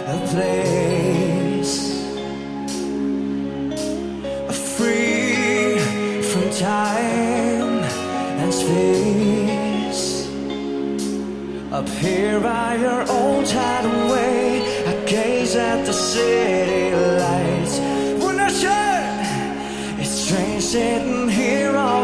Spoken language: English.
a place free from time and space. Up here by your old tidal way, I gaze at the city lights. When I shine, it's strange sitting here all